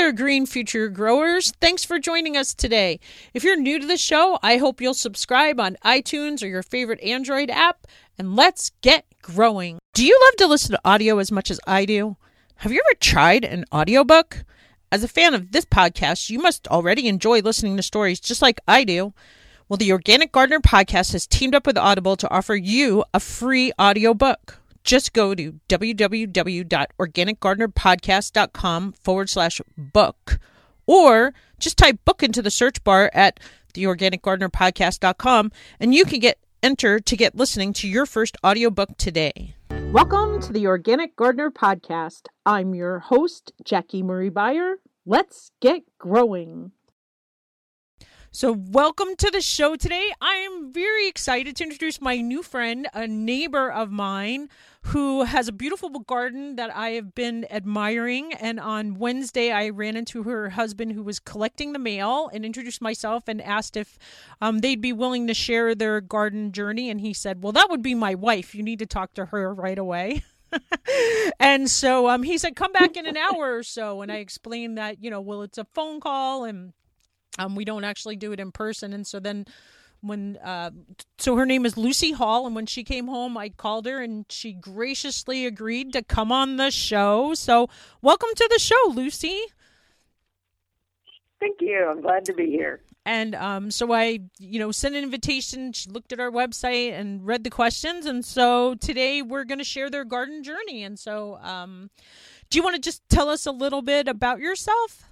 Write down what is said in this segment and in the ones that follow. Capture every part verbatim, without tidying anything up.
there, Green Future Growers. Thanks for joining us today. If you're new to the show, I hope you'll subscribe on iTunes or your favorite Android app, and let's get growing. Do you love to listen to audio as much as I do? Have you ever tried an audiobook? As a fan of this podcast, you must already enjoy listening to stories just like I do. Well, the Organic Gardener Podcast has teamed up with Audible to offer you a free audiobook. Just go to www.organicgardenerpodcast.com forward slash book, or just type book into the search bar at the organic gardener podcast dot com, and you can get entered to get listening to your first audiobook today. Welcome to the Organic Gardener Podcast. I'm your host, Jackie Marie Beyer. Let's get growing. So welcome to the show today. I am very excited to introduce my new friend, a neighbor of mine who has a beautiful garden that I have been admiring. And on Wednesday, I ran into her husband who was collecting the mail and introduced myself and asked if um, they'd be willing to share their garden journey. And he said, well, that would be my wife. You need to talk to her right away. And so um, he said, come back in an hour or so. And I explained that, you know, well, it's a phone call and Um, we don't actually do it in person. And so then when, uh, so her name is Lucy Hall. And when she came home, I called her and she graciously agreed to come on the show. So welcome to the show, Lucy. Thank you. I'm glad to be here. And um, so I, you know, sent an invitation. She looked at our website and read the questions. And so today we're going to share their garden journey. And so um, do you want to just tell us a little bit about yourself?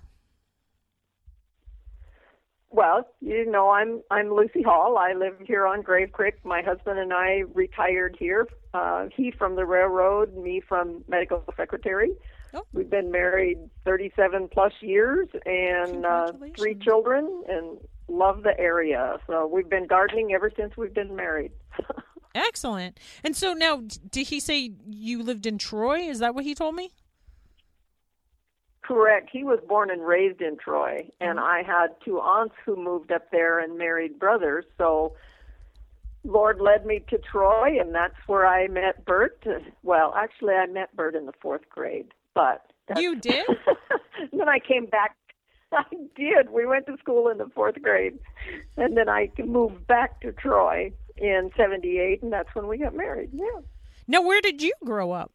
Well, you know, I'm I'm Lucy Hall. I live here on Grave Creek. My husband and I retired here. Uh, he from the railroad, me from medical secretary. Oh. We've been married thirty-seven plus years and uh, three children and love the area. So we've been gardening ever since we've been married. Excellent. And so now, did he say you lived in Troy? Is that what he told me? Correct. He was born and raised in Troy, and I had two aunts who moved up there and married brothers. So Lord led me to Troy, and that's where I met Bert. Well, actually, I met Bert in the fourth grade. But you did? Then I came back. I did. We went to school in the fourth grade, and then I moved back to Troy in seventy-eight, and that's when we got married. Yeah. Now, where did you grow up?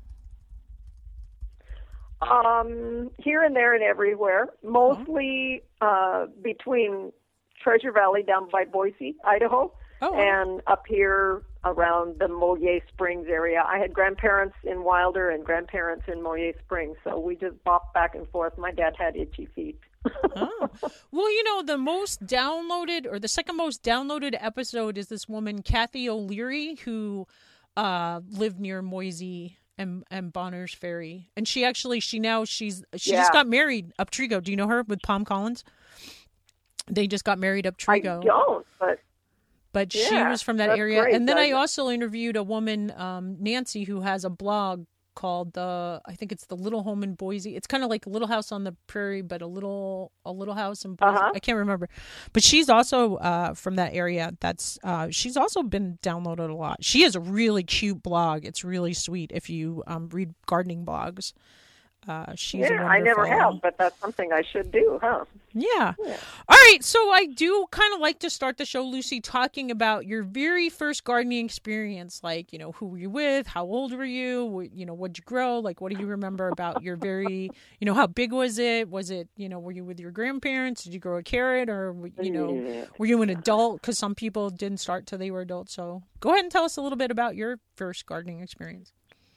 Um, here and there and everywhere, mostly uh, between Treasure Valley down by Boise, Idaho, oh, and up here around the Moyer Springs area. I had grandparents in Wilder and grandparents in Moyer Springs, so we just bopped back and forth. My dad had itchy feet. Oh. Well, you know, the most downloaded or the second most downloaded episode is this woman, Kathy O'Leary, who uh, lived near Moise and and Bonner's Ferry, and she actually she now she's she yeah. just got married up Trigo. Do you know her with Palm Collins? They just got married up Trigo. I don't, but but yeah, she was from that area. Great. And then I also interviewed a woman, um, Nancy, who has a blog called the I think it's the Little Home in Boise. It's kind of like a Little House on the Prairie, but a little a little house in Boise. Uh-huh. I can't remember, but she's also uh, from that area. That's uh, she's also been downloaded a lot. She has a really cute blog. It's really sweet if you um, read gardening blogs. Uh, she's yeah, I never have, but that's something I should do, huh? Yeah. yeah. All right. So I do kind of like to start the show, Lucy, talking about your very first gardening experience. Like, you know, who were you with? How old were you? You know, what'd you grow? Like, what do you remember about your very, you know, how big was it? Was it, you know, were you with your grandparents? Did you grow a carrot? Or, you know, yeah. were you an adult? Because some people didn't start till they were adults. So go ahead and tell us a little bit about your first gardening experience.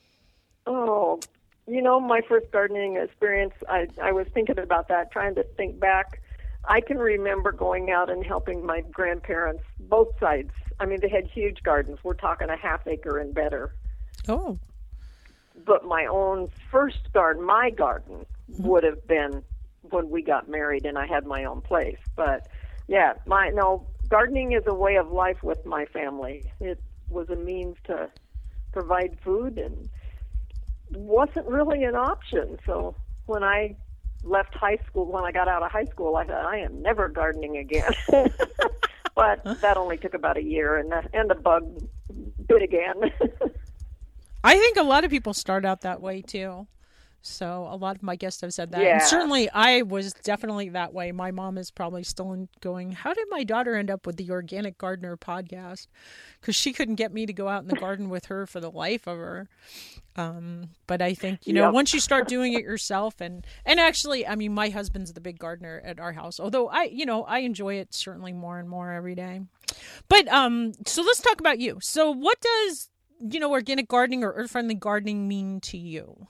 Oh, you know, my first gardening experience, I, I was thinking about that, trying to think back. I can remember going out and helping my grandparents, both sides. I mean, they had huge gardens. We're talking a half acre and better. Oh. But my own first garden, my garden, mm-hmm. would have been when we got married and I had my own place. But, yeah, my no, gardening is a way of life with my family. It was a means to provide food and wasn't really an option. So when I left high school, when I got out of high school, I thought, I am never gardening again. But that only took about a year, and the, and the bug bit again. I think a lot of people start out that way, too. So a lot of my guests have said that. Yeah. And certainly I was definitely that way. My mom is probably still in going, how did my daughter end up with the Organic Gardener podcast? Because she couldn't get me to go out in the garden with her for the life of her. Um, but I think, you know, Yep. once you start doing it yourself and, and actually, I mean, my husband's the big gardener at our house, although I, you know, I enjoy it certainly more and more every day. But, um, so let's talk about you. So what does, you know, organic gardening or earth-friendly gardening mean to you?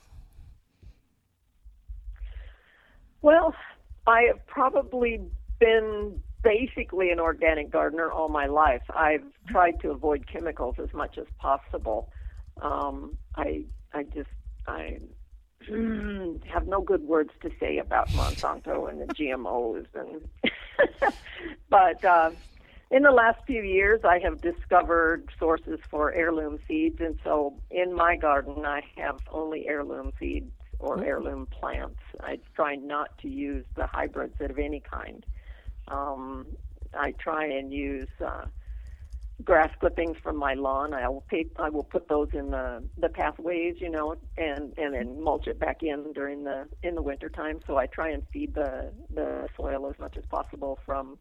Well, I have probably been basically an organic gardener all my life. I've tried to avoid chemicals as much as possible. Um, I I just I have no good words to say about Monsanto and the G M Os, and but uh, in the last few years, I have discovered sources for heirloom seeds, and so in my garden, I have only heirloom seeds or heirloom plants. I try not to use the hybrids of any kind. Um, I try and use uh, grass clippings from my lawn. I will pay, I will put those in the, the pathways, you know, and, and then mulch it back in during the in the winter time. So I try and feed the the soil as much as possible from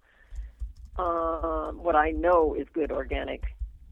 uh, what I know is good organic.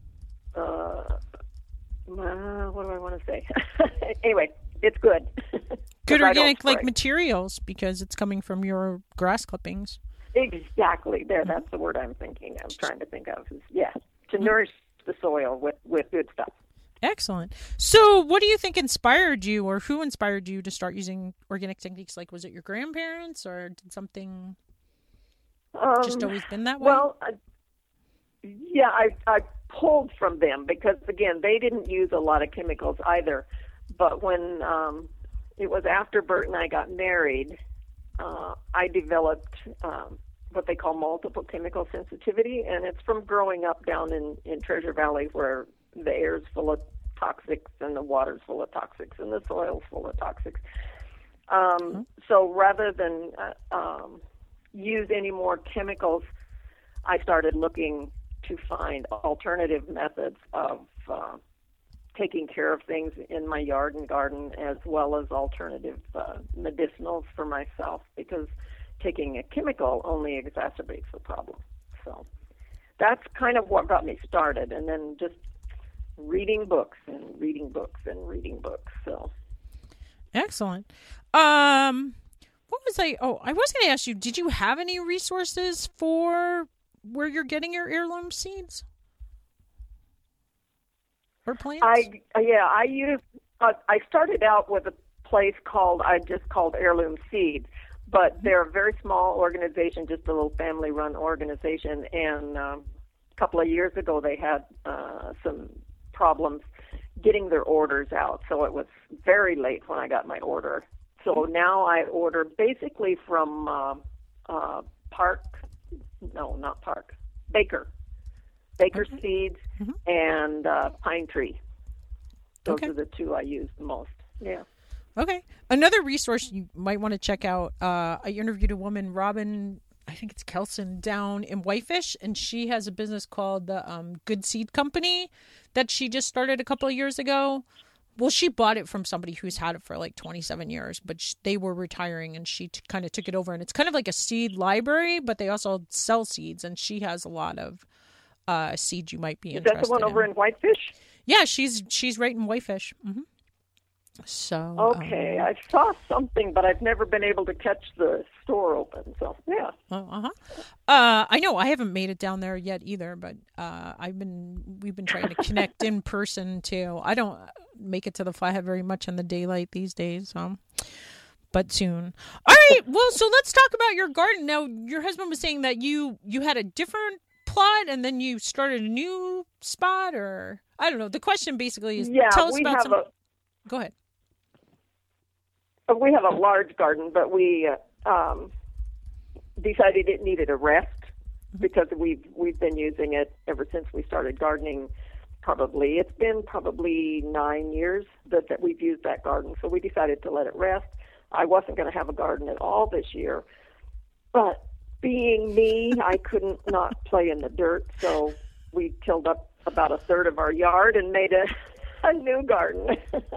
Uh, uh, what do I want to say? Anyway. It's good. Good organic like materials because it's coming from your grass clippings. Exactly. There, that's the word I'm thinking. I'm trying to think of. Is, yeah, to nourish the soil with, with good stuff. Excellent. So what do you think inspired you or who inspired you to start using organic techniques? Like, was it your grandparents or did something um, just always been that way? Well, uh, yeah, I, I pulled from them because, again, they didn't use a lot of chemicals either. But when um, it was after Bert and I got married, uh, I developed um, what they call multiple chemical sensitivity, and it's from growing up down in, in Treasure Valley where the air's full of toxics and the water's full of toxics and the soil's full of toxics. Um, mm-hmm. So rather than uh, um, use any more chemicals, I started looking to find alternative methods of uh, taking care of things in my yard and garden, as well as alternative uh, medicinals for myself, because taking a chemical only exacerbates the problem. So that's kind of what got me started, and then just reading books and reading books and reading books. So excellent. Um, what was I? Oh, I was going to ask you. Did you have any resources for where you're getting your heirloom seeds? Or plants? I yeah, I used. Uh, I started out with a place called I just called Heirloom Seeds, but they're a very small organization, just a little family-run organization. And um, a couple of years ago, they had uh, some problems getting their orders out, so it was very late when I got my order. So now I order basically from uh, uh, Park. No, not Park. Baker. Baker okay. Seeds mm-hmm. and uh, Pine Tree. Those okay. are the two I use the most. Yeah. Okay. Another resource you might want to check out. Uh, I interviewed a woman, Robin, I think it's Kelson, down in Whitefish, and she has a business called the um, Good Seed Company that she just started a couple of years ago. Well, she bought it from somebody who's had it for like twenty-seven years, but sh- they were retiring and she t- kind of took it over. And it's kind of like a seed library, but they also sell seeds, and she has a lot of uh, seeds you might be interested in. Is that the one over in Whitefish? Yeah, she's she's right in Whitefish. Mm-hmm. So okay, um, I saw something, but I've never been able to catch the store open. So yeah, uh huh. Uh, I know I haven't made it down there yet either, but uh, I've been we've been trying to connect in person too. I don't make it to the Flathead very much in the daylight these days, so but soon. All right, well, so let's talk about your garden now. Your husband was saying that you you had a different plot and then you started a new spot, or I don't know. The question basically is, yeah, tell us we about have some. A- Go ahead. We have a large garden, but we uh, um, decided it needed a rest because we've we've been using it ever since we started gardening. Probably it's been probably nine years that, that we've used that garden, so we decided to let it rest. I wasn't going to have a garden at all this year, but being me, I couldn't not play in the dirt, so we tilled up about a third of our yard and made a, a new garden.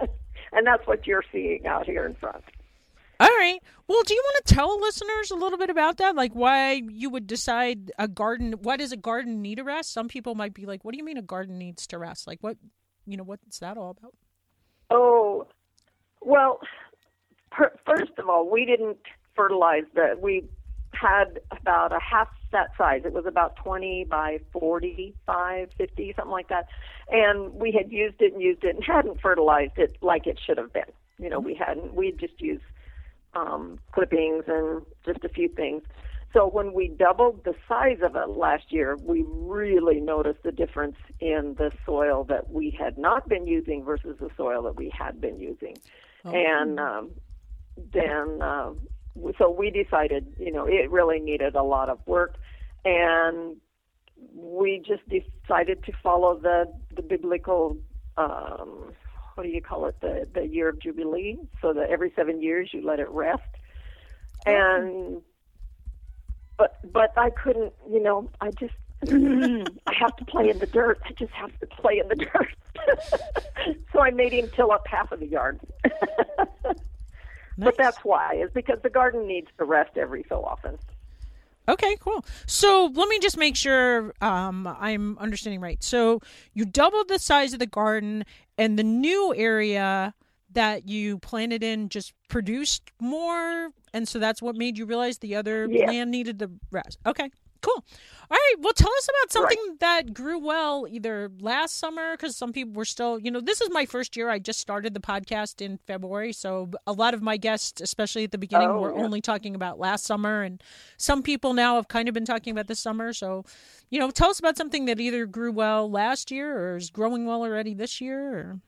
and that's what you're seeing out here in front. All right. Well, do you want to tell listeners a little bit about that? Like why you would decide a garden, why does a garden need a rest? Some people might be like, what do you mean a garden needs to rest? Like what, you know, what's that all about? Oh, well, per, first of all, we didn't fertilize the, we had about a half that size. It was about twenty by forty-five, fifty, something like that. And we had used it and used it and hadn't fertilized it like it should have been. You know, we hadn't, we just used Um, clippings and just a few things. So when we doubled the size of it last year, we really noticed the difference in the soil that we had not been using versus the soil that we had been using. Oh. And um, then, uh, so we decided, you know, it really needed a lot of work, and we just decided to follow the, the biblical um what do you call it, the, the year of Jubilee, so that every seven years you let it rest. And, but, but I couldn't, you know, I just, I have to play in the dirt. I just have to play in the dirt. So I made him till up half of the yard. Nice. But that's why, is because the garden needs to rest every so often. Okay, cool. So let me just make sure um, I'm understanding right. So you doubled the size of the garden, and the new area that you planted in just produced more, and so that's what made you realize the other yeah. land needed the rest. Okay, cool. All right, well, tell us about something right. that grew well either last summer, because some people were still, you know, this is my first year. I just started the podcast in February, so a lot of my guests, especially at the beginning, oh, were yeah. only talking about last summer, and some people now have kind of been talking about this summer. So, you know, tell us about something that either grew well last year or is growing well already this year. Or...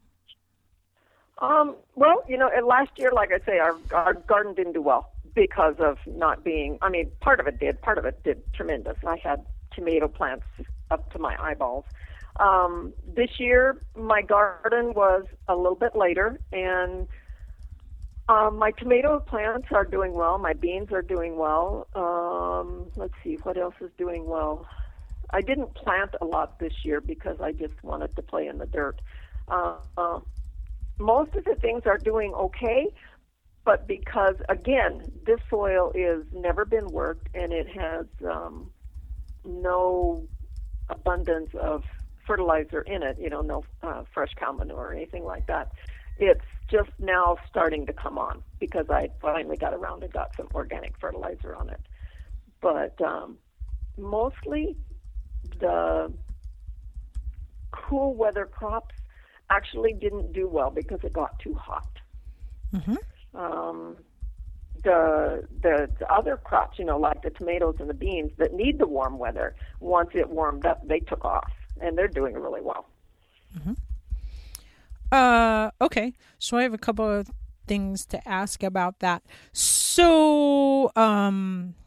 Um, well, you know, last year, like I say, our, our garden didn't do well because of not being, I mean, part of it did, part of it did tremendous. I had tomato plants up to my eyeballs. Um, this year, my garden was a little bit later, and um, my tomato plants are doing well. My beans are doing well. Um, let's see, what else is doing well? I didn't plant a lot this year because I just wanted to play in the dirt. Uh, uh, most of the things are doing okay, but because, again, this soil is never been worked, and it has um, no abundance of fertilizer in it, you know, no uh, fresh cow manure or anything like that. It's just now starting to come on because I finally got around and got some organic fertilizer on it. But um, mostly the cool weather crops actually didn't do well because it got too hot. Mm-hmm. Um, the, the the other crops, you know, like the tomatoes and the beans that need the warm weather, once it warmed up, they took off, and they're doing really well. Mm-hmm. Uh, okay, so I have a couple of things to ask about that. So, um,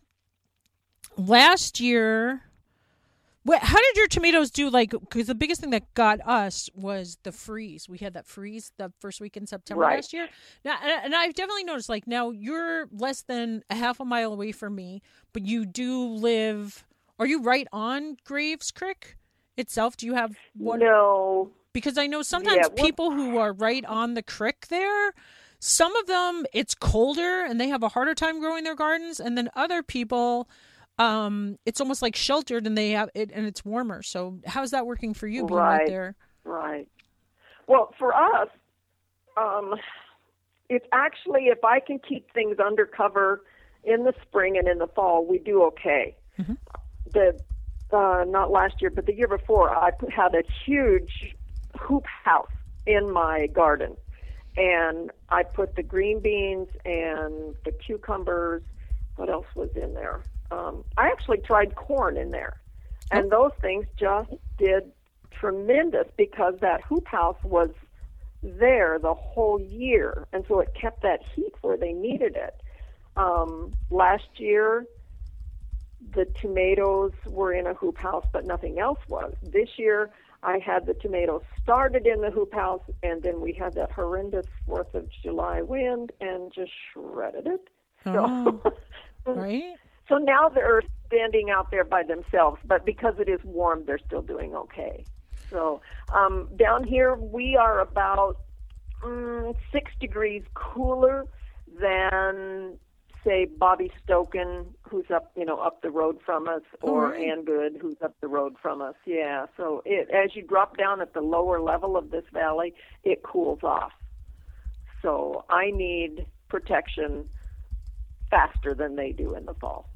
last year, what, how did your tomatoes do? Like, because the biggest thing that got us was the freeze. We had that freeze the first week in September right. last year. Now, and I've definitely noticed, like, now you're less than a half a mile away from me, but you do live. Are you right on Graves Creek itself? Do you have one? No. Because I know sometimes yeah, people who are right on the creek there, some of them, it's colder and they have a harder time growing their gardens. And then other people, um, it's almost like sheltered and they have it and it's warmer. So how's that working for you being right, right there? Right. Well, for us, um, it's actually, if I can keep things under cover in the spring and in the fall, we do okay. Mm-hmm. The uh, not last year, but the year before, I had a huge hoop house in my garden, and I put the green beans and the cucumbers. What else was in there? Um, I actually tried corn in there, and those things just did tremendous because that hoop house was there the whole year, and so it kept that heat where they needed it. Um, last year, the tomatoes were in a hoop house, but nothing else was. This year, I had the tomatoes started in the hoop house, and then we had that horrendous fourth of July wind and just shredded it. Oh, so, right. So now they're standing out there by themselves, but because it is warm, they're still doing okay. So um, down here, we are about mm, six degrees cooler than, say, Bobby Stoken, who's up, you know, up the road from us, or right. Ann Good, who's up the road from us. Yeah, so it, as you drop down at the lower level of this valley, it cools off. So I need protection faster than they do in the fall.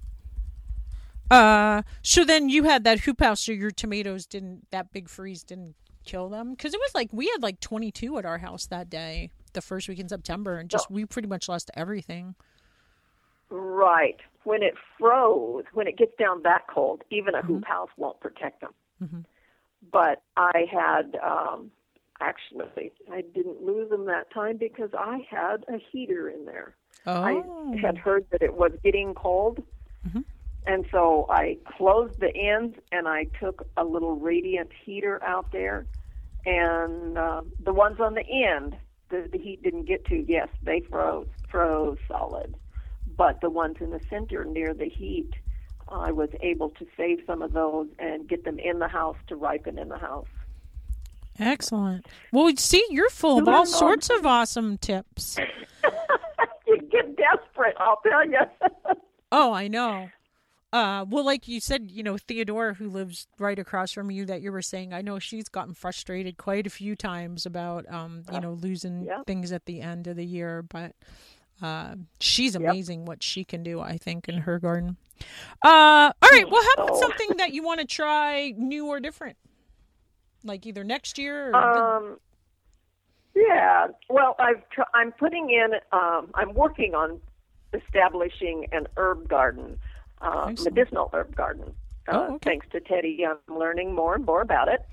Uh, so then you had that hoop house, so your tomatoes didn't, that big freeze didn't kill them? Because it was like, we had like twenty-two at our house that day, the first week in September, and just, No. we pretty much lost everything. Right. When it froze, when it gets down that cold, even a hoop Mm-hmm. house won't protect them. Mm-hmm. But I had, um, actually, I didn't lose them that time because I had a heater in there. Oh. I had heard that it was getting cold. Mm-hmm. And so I closed the ends and I took a little radiant heater out there. And uh, the ones on the end, the, the heat didn't get to, yes, they froze, froze solid. But the ones in the center near the heat, I was able to save some of those and get them in the house to ripen in the house. Excellent. Well, see, you're full of all sorts of awesome tips. You get desperate, I'll tell you. Oh, I know. Uh, well, like you said, you know, Theodora, who lives right across from you that you were saying, I know she's gotten frustrated quite a few times about, um, you know, losing yeah. things at the end of the year. But uh, she's amazing yep. what she can do, I think, in her garden. Uh, all right. Well, how about oh. something that you want to try new or different? Like either next year or... Um, yeah. Well, I've tr- I'm putting in, um, I'm working on establishing an herb garden. Uh, medicinal herb garden. Uh, oh, okay. Thanks to Teddy, I'm learning more and more about it.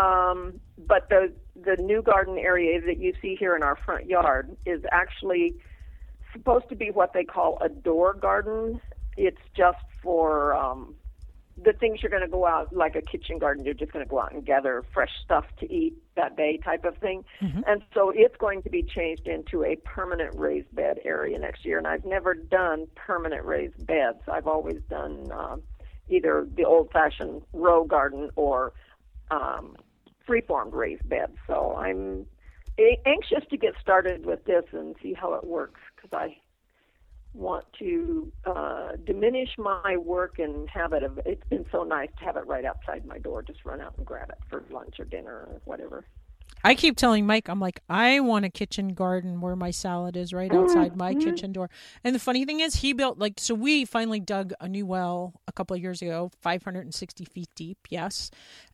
Um, but the the new garden area that you see here in our front yard is actually supposed to be what they call a door garden. It's just for um, the things you're going to go out, like a kitchen garden, you're just going to go out and gather fresh stuff to eat that day type of thing. Mm-hmm. And so it's going to be changed into a permanent raised bed area next year. And I've never done permanent raised beds. I've always done uh, either the old-fashioned row garden or um, free-formed raised beds. So I'm a- anxious to get started with this and see how it works, because I want to uh, diminish my work and have it. It's been so nice to have it right outside my door. Just run out and grab it for lunch or dinner or whatever. I keep telling Mike, I'm like, I want a kitchen garden where my salad is right outside my mm-hmm. kitchen door. And the funny thing is, he built, like, so we finally dug a new well a couple of years ago, five hundred sixty feet deep, yes.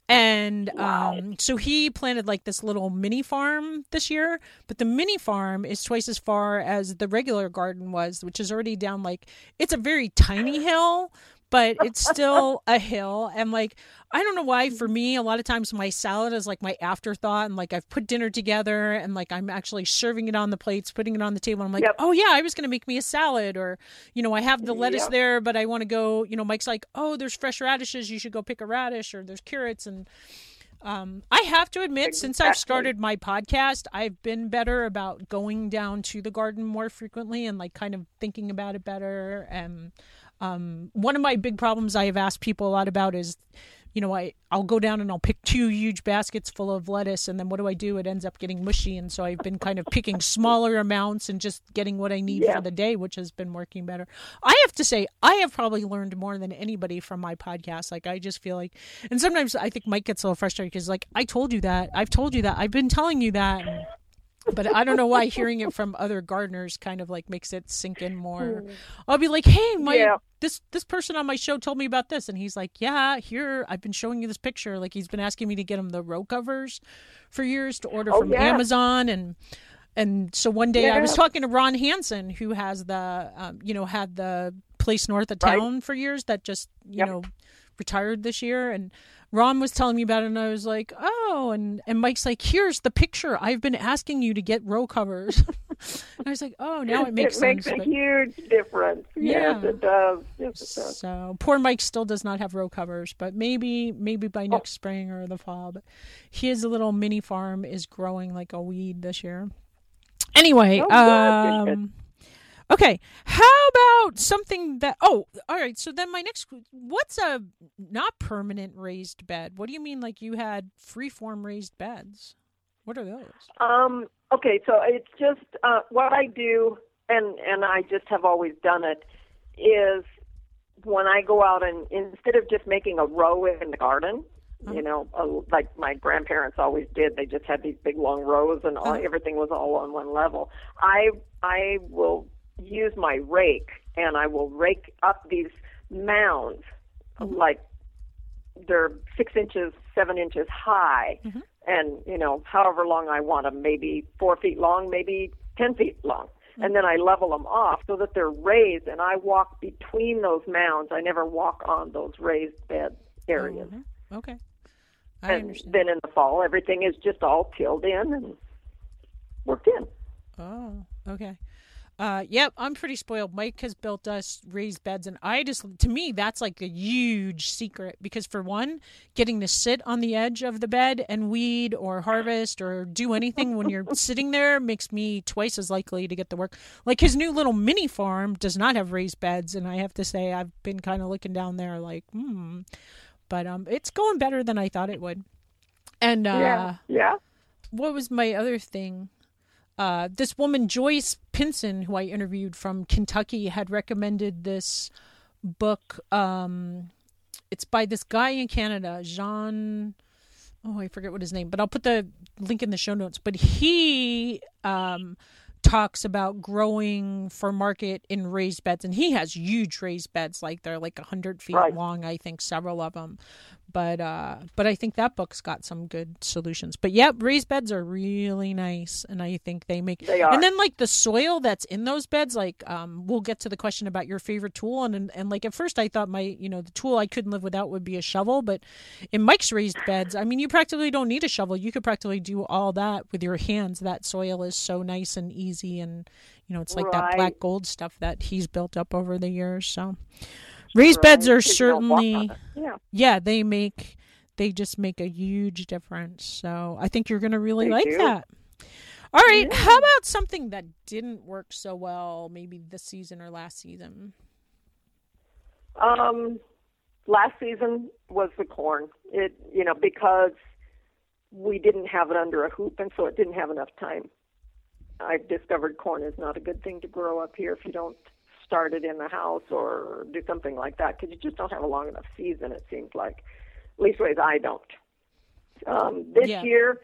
And wow. um, so he planted like this little mini farm this year, but the mini farm is twice as far as the regular garden was, which is already down like, it's a very tiny hill, but it's still a hill. And like, I don't know why, for me, a lot of times my salad is like my afterthought, and like I've put dinner together and like I'm actually serving it on the plates, putting it on the table. And I'm like, yep. oh yeah, I was going to make me a salad, or, you know, I have the lettuce yep. there, but I want to go, you know, Mike's like, oh, there's fresh radishes. You should go pick a radish, or there's carrots. And um, I have to admit, exactly. since I've started my podcast, I've been better about going down to the garden more frequently and like kind of thinking about it better. And um, one of my big problems I have asked people a lot about is, you know, I, I'll go down and I'll pick two huge baskets full of lettuce, and then what do I do? It ends up getting mushy. And so I've been kind of picking smaller amounts and just getting what I need yeah. for the day, which has been working better. I have to say, I have probably learned more than anybody from my podcast. Like, I just feel like, and sometimes I think Mike gets a little frustrated because, like, I told you that. I've told you that. I've been telling you that. And, but I don't know why hearing it from other gardeners kind of like makes it sink in more. I'll be like, hey, my yeah. this this person on my show told me about this. And he's like, yeah, here, I've been showing you this picture. Like, he's been asking me to get him the row covers for years to order oh, from yeah. Amazon. And and so one day yeah. I was talking to Ron Hansen, who has the, um, you know, had the place north of town right. for years that just, you yep. know, retired this year. And Ron was telling me about it, and I was like, oh, and, and Mike's like, here's the picture. I've been asking you to get row covers. And I was like, oh, now it makes it sense. It makes a but, huge difference. Yeah. Yes, it does. Yes, it does. So poor Mike still does not have row covers, but maybe maybe by next oh. spring or the fall. But his little mini farm is growing like a weed this year. Anyway, oh, um... okay, how about something that, oh, all right, so then my next, what's a not permanent raised bed? What do you mean, like you had free-form raised beds? What are those? Um, okay, so it's just uh, what I do, and, and I just have always done it, is when I go out and instead of just making a row in the garden, uh-huh. you know, uh, like my grandparents always did, they just had these big long rows and all, uh-huh. everything was all on one level. I I will use my rake and I will rake up these mounds, uh-huh. like they're six inches, seven inches high, uh-huh. and you know, however long I want them, maybe four feet long, maybe ten feet long. And then I level them off so that they're raised, and I walk between those mounds. I never walk on those raised bed areas. Mm-hmm. Okay. I and understand. Then in the fall, everything is just all tilled in and worked in. Oh, okay. Uh, yep, I'm pretty spoiled. Mike has built us raised beds, and I just, to me, that's like a huge secret because, for one, getting to sit on the edge of the bed and weed or harvest or do anything when you're sitting there makes me twice as likely to get the work. Like his new little mini farm does not have raised beds, and I have to say I've been kind of looking down there like, hmm. But um, it's going better than I thought it would. And uh, yeah, yeah. What was my other thing? Uh, this woman, Joyce Pinson, who I interviewed from Kentucky, had recommended this book. Um, it's by this guy in Canada, Jean. Oh, I forget what his name, but I'll put the link in the show notes. But he um, talks about growing for market in raised beds, and he has huge raised beds, like they're like a hundred feet right. long. I think several of them. But uh, but I think that book's got some good solutions. But yeah, raised beds are really nice, and I think they make. They are. And then like the soil that's in those beds, like um, we'll get to the question about your favorite tool, and, and and like at first I thought my you know the tool I couldn't live without would be a shovel, but in Mike's raised beds, I mean you practically don't need a shovel. You could practically do all that with your hands. That soil is so nice and easy, and you know it's like right. that black gold stuff that he's built up over the years. So. Raised right. beds are Kids certainly, yeah. yeah, they make, they just make a huge difference. So I think you're going to really they like do. that. All right. Yeah. How about something that didn't work so well, maybe this season or last season? Um, last season was the corn. It, you know, because we didn't have it under a hoop, and so it didn't have enough time. I've discovered corn is not a good thing to grow up here if you don't start it in the house or do something like that, because you just don't have a long enough season, it seems like. Leastways, I don't. Um, this yeah. year,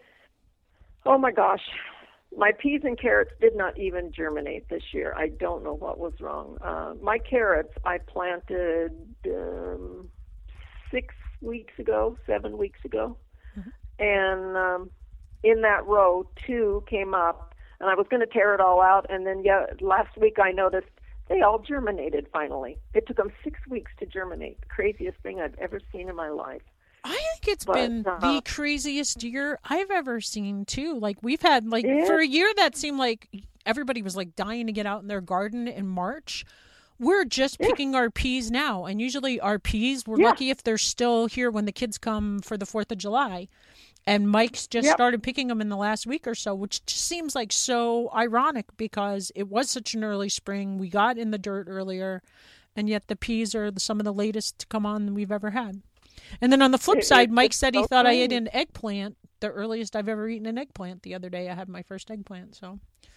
oh my gosh, my peas and carrots did not even germinate this year. I don't know what was wrong. Uh, my carrots I planted um, six weeks ago, seven weeks ago, mm-hmm. and um, in that row, two came up, and I was going to tear it all out, and then yeah, last week I noticed they all germinated finally. It took them six weeks to germinate. The craziest thing I've ever seen in my life. I think it's but, been uh, the craziest year I've ever seen, too. Like, we've had, like, yeah. for a year that seemed like everybody was, like, dying to get out in their garden in March. We're just yeah. picking our peas now. And usually our peas, we're yeah. lucky if they're still here when the kids come for the fourth of July. And Mike's just yep. started picking them in the last week or so, which just seems like so ironic because it was such an early spring. We got in the dirt earlier, and yet the peas are some of the latest to come on we've ever had. And then on the flip it, side, it, Mike said he so thought funny. I ate an eggplant, the earliest I've ever eaten an eggplant. The other day I had my first eggplant. So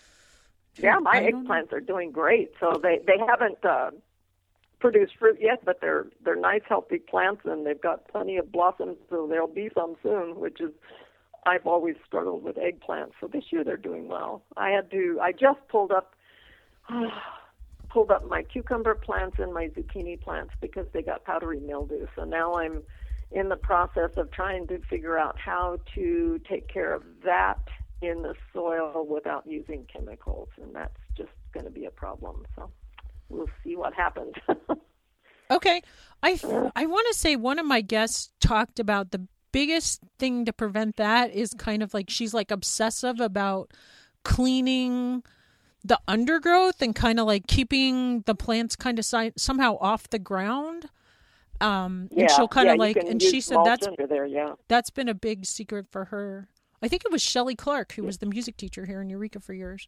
yeah, my I eggplants are doing great. So they, they haven't uh, produced fruit yet, but they're they're nice, healthy plants, and they've got plenty of blossoms, so there'll be some soon, which is, I've always struggled with eggplants, so this year they're doing well. I had to, I just pulled up, uh, pulled up my cucumber plants and my zucchini plants because they got powdery mildew, so now I'm in the process of trying to figure out how to take care of that in the soil without using chemicals, and that's just going to be a problem, so we'll see what happens. Okay. I, I want to say one of my guests talked about the biggest thing to prevent that is kind of like she's like obsessive about cleaning the undergrowth and kind of like keeping the plants kind of si- somehow off the ground. Um, yeah, and she'll kind yeah, of like, and she said that's, under there, yeah. that's been a big secret for her. I think it was Shelley Clark, who was the music teacher here in Eureka for years.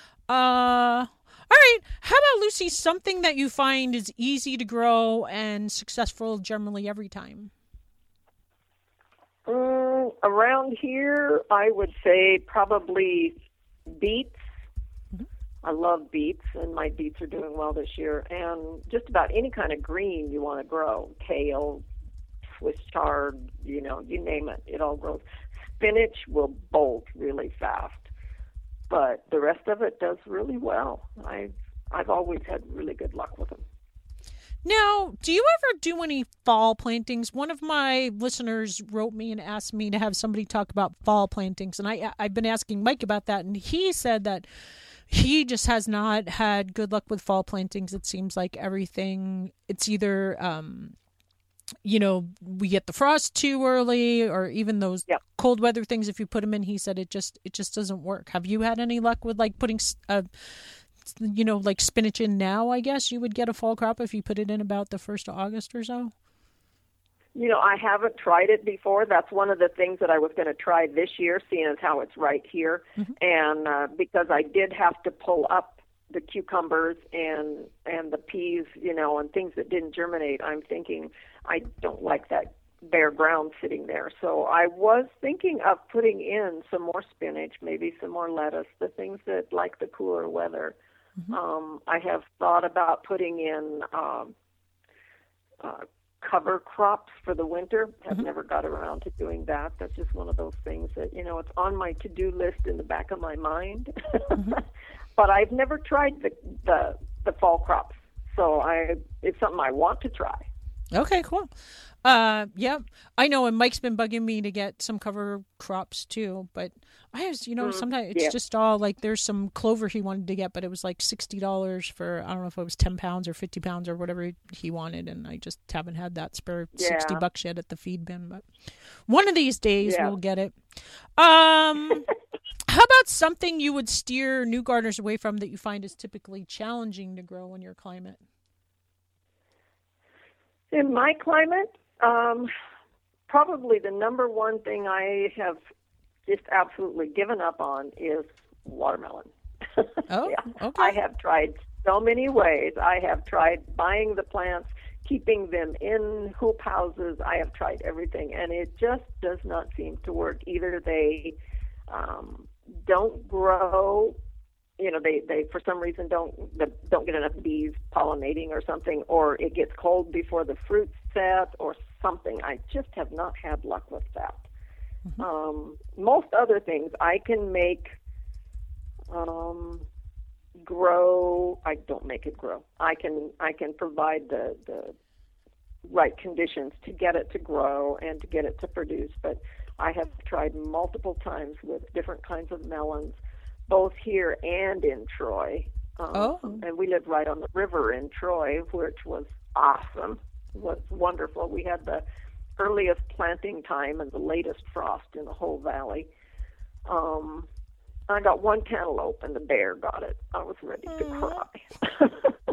Uh, all right. How about, Lucy, something that you find is easy to grow and successful generally every time? Um, Um, around here, I would say probably beets. Mm-hmm. I love beets, and my beets are doing well this year. And just about any kind of green you want to grow, kale, Swiss chard, you know, you name it, it all grows. Spinach will bolt really fast, but the rest of it does really well. I've I've always had really good luck with them. Now, do you ever do any fall plantings? One of my listeners wrote me and asked me to have somebody talk about fall plantings, and I, I've been asking Mike about that, and he said that he just has not had good luck with fall plantings. It seems like everything, it's either, um, you know, we get the frost too early, or even those yep. cold weather things, if you put them in, he said it just it just doesn't work. Have you had any luck with, like, putting a you know, like spinach in now? I guess you would get a fall crop if you put it in about the first of August or so. You know, I haven't tried it before. That's one of the things that I was going to try this year, seeing as how it's right here. Mm-hmm. And uh, because I did have to pull up the cucumbers and and the peas, you know, and things that didn't germinate, I'm thinking I don't like that bare ground sitting there. So I was thinking of putting in some more spinach, maybe some more lettuce, the things that like the cooler weather. Mm-hmm. Um, I have thought about putting in um, uh, cover crops for the winter. Have mm-hmm. never got around to doing that. That's just one of those things that, you know, it's on my to-do list in the back of my mind. Mm-hmm. But I've never tried the, the the fall crops. So I it's something I want to try. Okay, cool. Uh, yeah, I know, and Mike's been bugging me to get some cover crops too, but I was, you know, mm, sometimes it's yeah. just all like, there's some clover he wanted to get, but it was like sixty dollars for, I don't know if it was ten pounds or fifty pounds or whatever he wanted, and I just haven't had that spare yeah. sixty bucks yet at the feed bin, but one of these days yeah. we'll get it. Um, how about something you would steer new gardeners away from that you find is typically challenging to grow in your climate? In my climate, um, probably the number one thing I have just absolutely given up on is watermelon. Oh, yeah. Okay. I have tried so many ways. I have tried buying the plants, keeping them in hoop houses. I have tried everything, and it just does not seem to work. Either they um, don't grow, you know, they, they for some reason don't don't get enough bees pollinating or something, or it gets cold before the fruit's set or something. I just have not had luck with that. Mm-hmm. Um, most other things I can make um, grow. I don't make it grow. I can I can provide the, the right conditions to get it to grow and to get it to produce. But I have tried multiple times with different kinds of melons, both here and in Troy. Um, oh. And we lived right on the river in Troy, which was awesome. It was wonderful. We had the earliest planting time and the latest frost in the whole valley. Um, I got one cantaloupe and the bear got it. I was ready to mm. cry.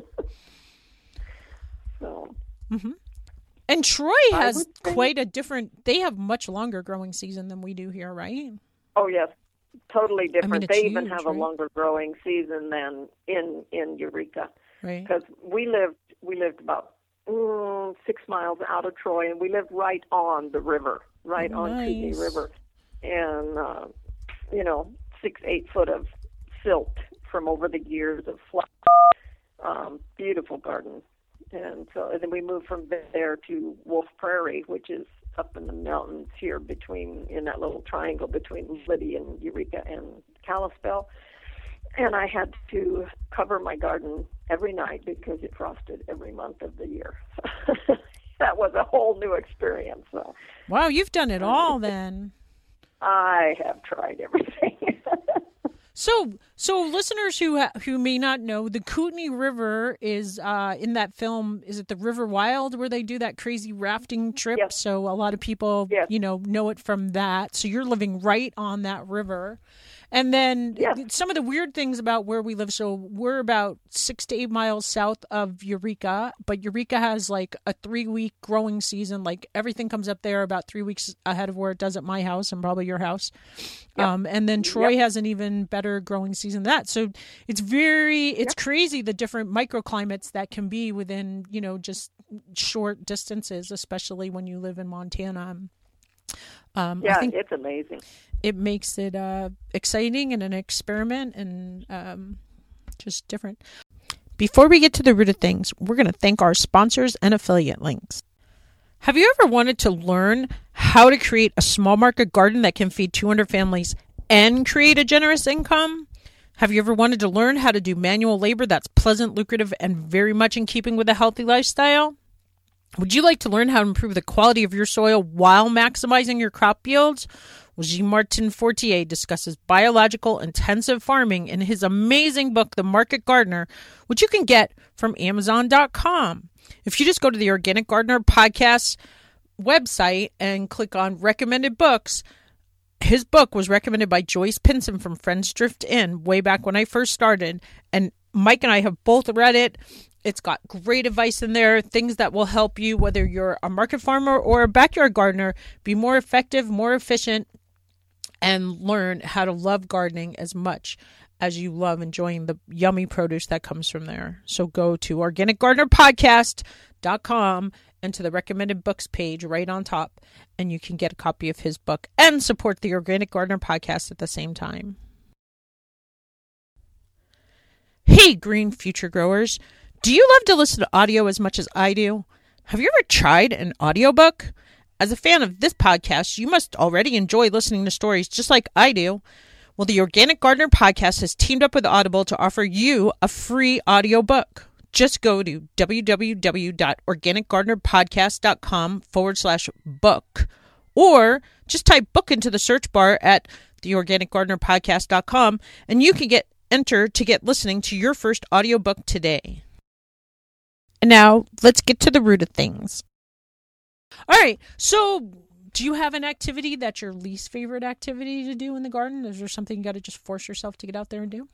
so. Mm-hmm. And Troy has quite a different, they have much longer growing season than we do here, right? Oh, yes. Totally different. I mean, they even huge, have right? a longer growing season than in, in Eureka. Right. Because we lived, we lived about mm, six miles out of Troy, and we lived right on the river, right nice. on Kootenai River. And, uh, you know, six, eight foot of silt from over the years of flower. Um, beautiful garden. And so and then we moved from there to Wolf Prairie, which is up in the mountains here between, in that little triangle between Libby and Eureka and Kalispell. And I had to cover my garden every night because it frosted every month of the year. That was a whole new experience. So. Wow, you've done it all then. I have tried everything. So, so listeners who ha- who may not know, the Kootenai River is uh, in that film. Is it the River Wild where they do that crazy rafting trip? Yes. So a lot of people, yes. you know, know it from that. So you're living right on that river. And then yes. some of the weird things about where we live. So we're about six to eight miles south of Eureka, but Eureka has like a three week growing season. Like everything comes up there about three weeks ahead of where it does at my house and probably your house. Yep. Um, and then Troy yep. has an even better growing season than that. So it's very, it's yep. crazy the different microclimates that can be within, you know, just short distances, especially when you live in Montana. Um, yeah, I think it's amazing. it makes it uh, exciting and an experiment and um, just different. Before we get to the root of things, we're going to thank our sponsors and affiliate links. Have you ever wanted to learn how to create a small market garden that can feed two hundred families and create a generous income? Have you ever wanted to learn how to do manual labor that's pleasant, lucrative, and very much in keeping with a healthy lifestyle? Would you like to learn how to improve the quality of your soil while maximizing your crop yields? Well, Jean-Martin Fortier discusses biological intensive farming in his amazing book, The Market Gardener, which you can get from Amazon dot com. If you just go to the Organic Gardener podcast website and click on recommended books, his book was recommended by Joyce Pinson from Friends Drift In way back when I first started. And Mike and I have both read it. It's got great advice in there, things that will help you, whether you're a market farmer or a backyard gardener, be more effective, more efficient, and learn how to love gardening as much as you love enjoying the yummy produce that comes from there. So go to organic gardener podcast dot com and to the recommended books page right on top, and you can get a copy of his book and support the Organic Gardener podcast at the same time. Hey, green future growers. Do you love to listen to audio as much as I do? Have you ever tried an audiobook? As a fan of this podcast, you must already enjoy listening to stories just like I do. Well, the Organic Gardener podcast has teamed up with Audible to offer you a free audiobook. Just go to www.organic-gardener-podcast.com forward slash book, or just type book into the search bar at the organic gardener podcast dot com, and you can get entered to get listening to your first audiobook today. And now let's get to the root of things. All right. So do you have an activity that's your least favorite activity to do in the garden? Is there something you got to just force yourself to get out there and do?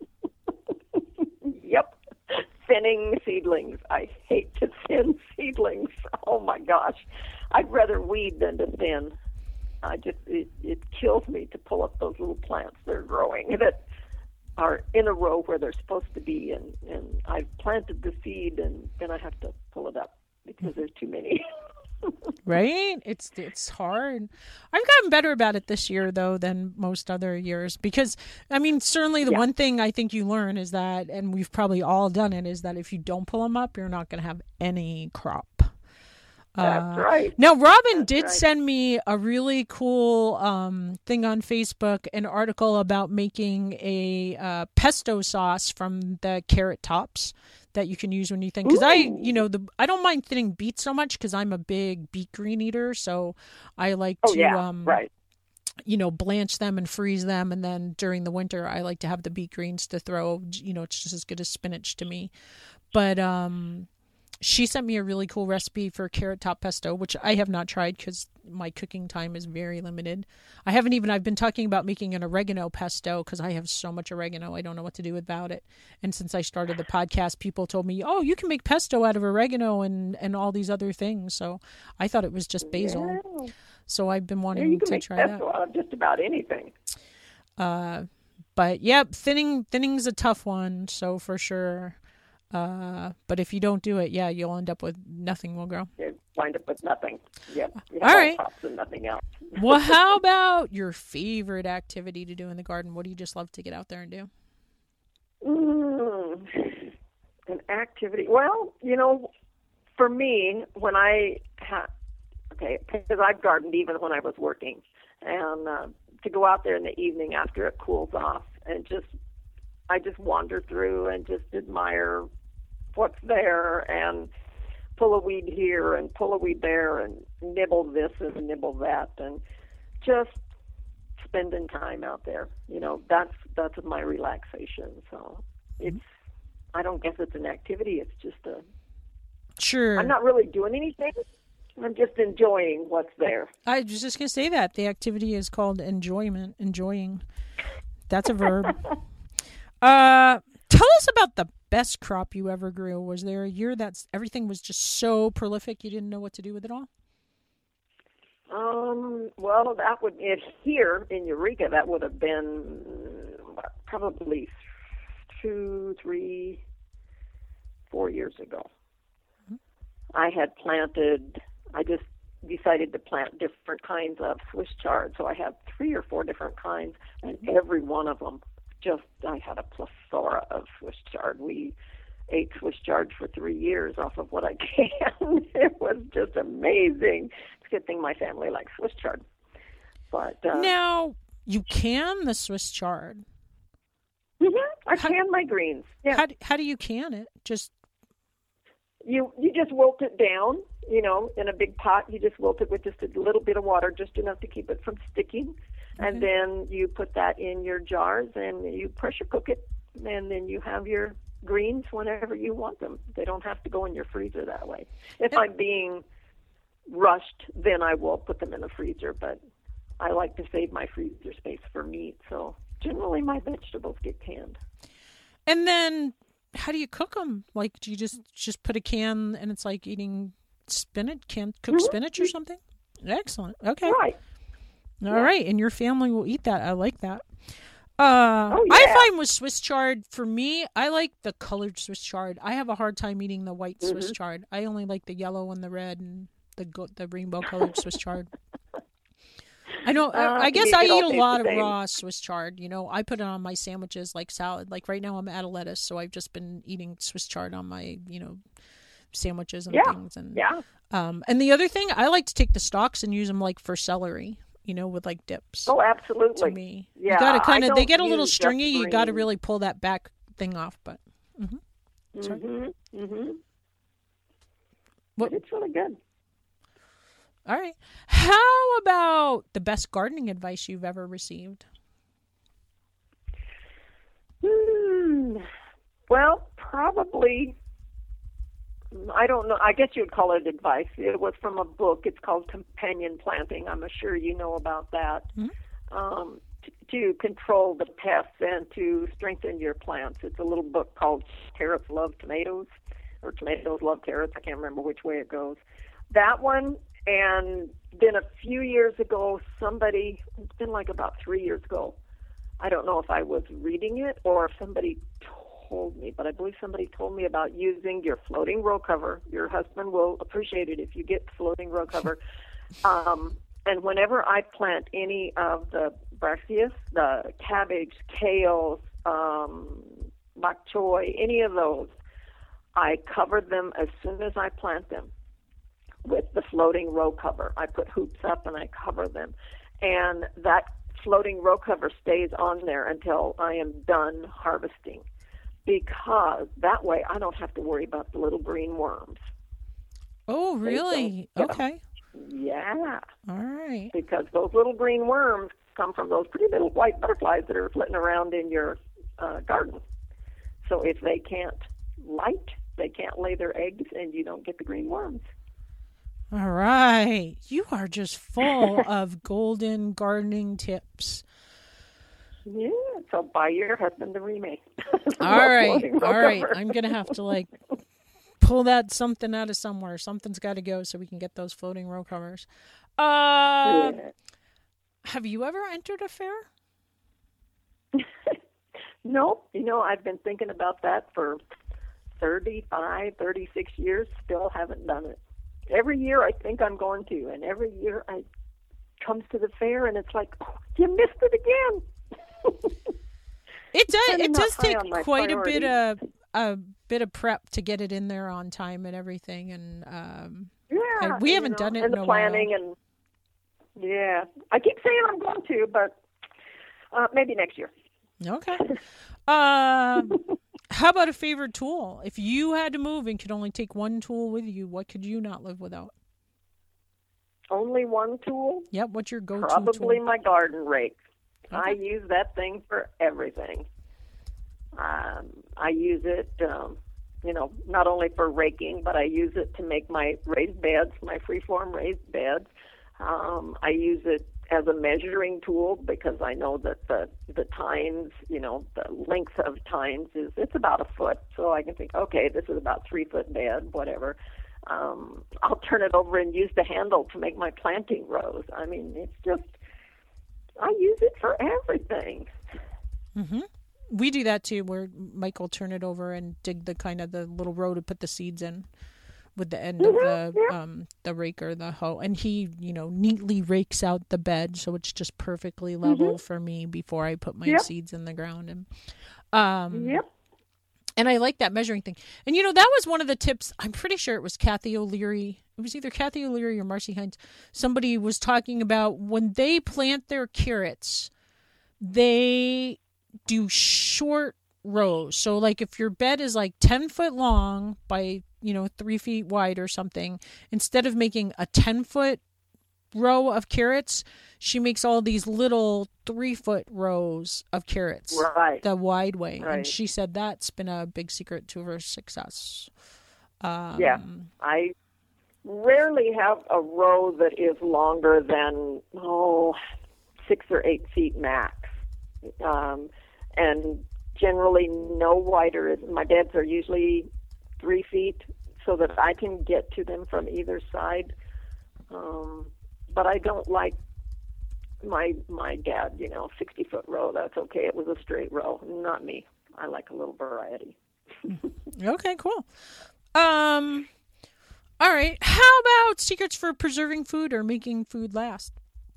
Yep. Thinning seedlings. I hate to thin seedlings. Oh my gosh. I'd rather weed than to thin. I just, it, it kills me to pull up those little plants that are growing that are in a row where they're supposed to be. And, and I've planted the seed and then I have to pull it up because there's too many. Right? It's it's hard. I've gotten better about it this year, though, than most other years. Because, I mean, certainly the yeah. one thing I think you learn is that, and we've probably all done it, is that if you don't pull them up, you're not going to have any crop. That's uh, right. Now, Robin That's did right. send me a really cool um, thing on Facebook, an article about making a uh, pesto sauce from the carrot tops that you can use when you think, because I, you know, the I don't mind thinning beets so much because I'm a big beet green eater, so I like Oh, to, yeah, um, right. you know, blanch them and freeze them, and then during the winter I like to have the beet greens to throw. You know, it's just as good as spinach to me. But um, she sent me a really cool recipe for carrot top pesto, which I have not tried because my cooking time is very limited. I haven't even, I've been talking about making an oregano pesto because I have so much oregano, I don't know what to do without it. And since I started the podcast, people told me, oh, you can make pesto out of oregano and, and all these other things. So I thought it was just basil. Yeah. So I've been Yeah, wanting you can to make try pesto that. out of just about anything. Uh, but yep, thinning, thinning's a tough one. So for sure. Uh, but if you don't do it, yeah, you'll end up with nothing will grow. You wind up with nothing. Yeah. You All have right. tops and nothing else. Well, how about your favorite activity to do in the garden? What do you just love to get out there and do? Mm, an activity. Well, you know, for me, when I had, okay, because I've gardened even when I was working, and uh, to go out there in the evening after it cools off and just, I just wander through and just admire what's there and pull a weed here and pull a weed there and nibble this and nibble that and just spending time out there. You know, that's that's my relaxation. So it's, I don't guess it's an activity. It's just a, Sure. I'm not really doing anything. I'm just enjoying what's there. I was just going to say that. The activity is called enjoyment, enjoying. That's a verb. uh, tell us about the best crop you ever grew. Was there a year that everything was just so prolific you didn't know what to do with it all? Um, well, that would, if here in Eureka, that would have been what, probably two, three, four years ago. Mm-hmm. I had planted, I just decided to plant different kinds of Swiss chard. So I have three or four different kinds, and every one of them, just I had a plethora of Swiss chard. We ate Swiss chard for three years off of what I can. It was just amazing. It's a good thing my family likes Swiss chard. But uh, now you can the Swiss chard. Mm-hmm. I how, can my greens. Yeah. How how do you can it? Just you you just wilt it down. You know, in a big pot, you just wilt it with just a little bit of water, just enough to keep it from sticking. Okay. And then you put that in your jars and you pressure cook it, and then you have your greens whenever you want them. They don't have to go in your freezer that way. If yeah. I'm being rushed, then I will put them in the freezer, but I like to save my freezer space for meat, so generally my vegetables get canned. And then how do you cook them? Like, do you just, just put a can and it's like eating spinach, canned cooked mm-hmm. spinach or something? Excellent. Okay. Right. All yeah. right. And your family will eat that. I like that. Uh, oh, yeah. I find with Swiss chard, for me, I like the colored Swiss chard. I have a hard time eating the white mm-hmm. Swiss chard. I only like the yellow and the red and the the rainbow colored Swiss chard. I know. Uh, I, I guess I eat a lot of raw Swiss chard. You know, I put it on my sandwiches like salad. Like right now I'm out of lettuce, so I've just been eating Swiss chard on my, you know, sandwiches and yeah. things. And yeah. Um, and the other thing, I like to take the stalks and use them like for celery. You know, with like dips. Oh, absolutely. To me, yeah, you gotta kind of. They get a little stringy. You got to really pull that back thing off. But. Mm-hmm. Mm-hmm. Mm-hmm. What? But it's really good. All right. How about the best gardening advice you've ever received? Hmm. Well, probably. I don't know. I guess you'd call it advice. It was from a book. It's called Companion Planting. I'm sure you know about that. Mm-hmm. Um, t- to control the pests and to strengthen your plants. It's a little book called Carrots Love Tomatoes, or Tomatoes Love Carrots. I can't remember which way it goes. That one, and then a few years ago, somebody, it's been like about three years ago, I don't know if I was reading it or if somebody told me, but I believe somebody told me about using your floating row cover. Your husband will appreciate it if you get floating row cover. Um, and whenever I plant any of the brassias, the cabbage, kale, um, bok choy, any of those, I cover them as soon as I plant them with the floating row cover. I put hoops up and I cover them. And that floating row cover stays on there until I am done harvesting, because that way I don't have to worry about the little green worms. Oh, really? Okay. Yeah. All right. Because those little green worms come from those pretty little white butterflies that are flitting around in your uh, garden. So if they can't light, they can't lay their eggs, and you don't get the green worms. All right. You are just full of golden gardening tips. Yeah, so buy your husband the remake. All right, all right. I'm going to have to, like, pull that something out of somewhere. Something's got to go so we can get those floating row covers. Uh, yeah. Have you ever entered a fair? No. You know, I've been thinking about that for thirty-five, thirty-six years. Still haven't done it. Every year I think I'm going to, and every year I comes to the fair, and it's like, oh, you missed it again. It does. It does take quite a bit of a bit of prep to get it in there on time and everything, and um, yeah, and we haven't know, done it and in the a planning while. And yeah, I keep saying I'm going to, but uh, maybe next year. Okay. Uh, how about a favorite tool? If you had to move and could only take one tool with you, what could you not live without? Only one tool? Yep. What's your go-to Probably tool? my garden rake. Okay. I use that thing for everything. Um, I use it, um, you know, not only for raking, but I use it to make my raised beds, my freeform raised beds. Um, I use it as a measuring tool because I know that the the tines, you know, the length of tines is, it's about a foot. So I can think, okay, this is about three foot bed, whatever. Um, I'll turn it over and use the handle to make my planting rows. I mean, it's just, I use it for everything. Mm-hmm. We do that too, where Mike will turn it over and dig the kind of the little row to put the seeds in. with the end mm-hmm, of the yeah. um the rake or the hoe, and he, you know, neatly rakes out the bed so it's just perfectly level mm-hmm. for me before I put my yep. seeds in the ground. And um yep. And I like that measuring thing. And, you know, that was one of the tips. I'm pretty sure it was Kathy O'Leary. It was either Kathy O'Leary or Marcy Hines. Somebody was talking about when they plant their carrots, they do short rows. So, like, if your bed is like ten foot long by, you know, three feet wide or something, instead of making a ten foot row of carrots, she makes all these little three foot rows of carrots, right, the wide way. Right. And she said that's been a big secret to her success. Um, yeah, I rarely have a row that is longer than oh six or eight feet max, um, and generally no wider. My beds are usually three feet so that I can get to them from either side. Um, But I don't like my my dad, you know, sixty foot row. That's okay. It was a straight row. Not me. I like a little variety. Okay, cool. Um, all right. How about secrets for preserving food or making food last?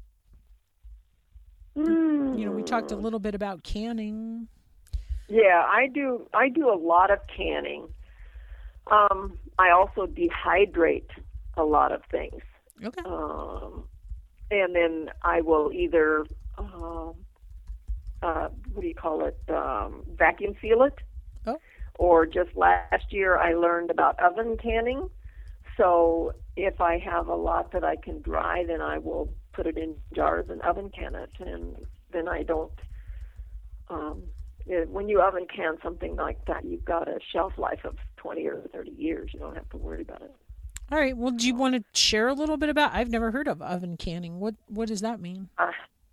Mm. You know, we talked a little bit about canning. Yeah, I do. I do a lot of canning. Um, I also dehydrate a lot of things. Okay. Um, and then I will either, um, uh, what do you call it, um, vacuum seal it. Oh. Or just last year I learned about oven canning. So if I have a lot that I can dry, then I will put it in jars and oven can it. And then I don't, um, it, when you oven can something like that, you've got a shelf life of twenty or thirty years. You don't have to worry about it. All right. Well, do you want to share a little bit about? I've never heard of oven canning. What What does that mean? Uh,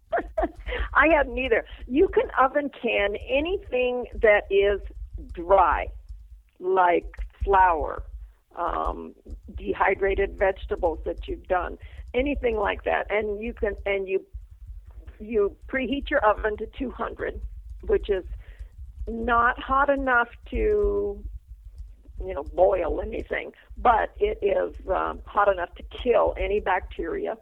I haven't either. You can oven can anything that is dry, like flour, um, dehydrated vegetables that you've done, anything like that. And you can and you you preheat your oven to two hundred, which is not hot enough to, you know, boil anything, but it is um, hot enough to kill any bacteria.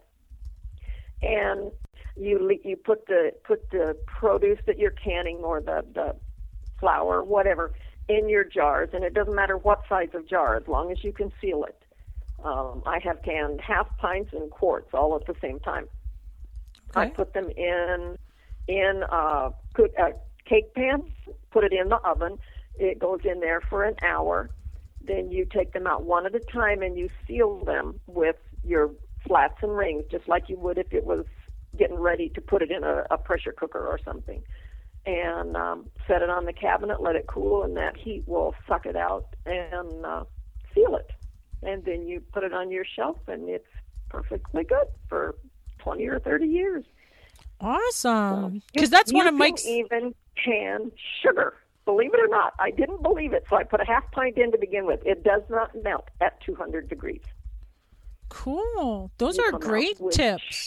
And you you put the put the produce that you're canning or the, the flour, whatever, in your jars, and it doesn't matter what size of jar, as long as you can seal it. Um, I have canned half pints and quarts all at the same time. Okay. I put them in in a, a cake pan, put it in the oven. It goes in there for an hour. Then you take them out one at a time and you seal them with your flats and rings, just like you would if it was getting ready to put it in a, a pressure cooker or something. And um, set it on the cabinet, let it cool, and that heat will suck it out and uh, seal it. And then you put it on your shelf, and it's perfectly good for twenty or thirty years. Awesome. Because so that's one of Mike's... You can even can sugar. Believe it or not, I didn't believe it, so I put a half pint in to begin with. It does not melt at two hundred degrees. Cool. Those you are great tips.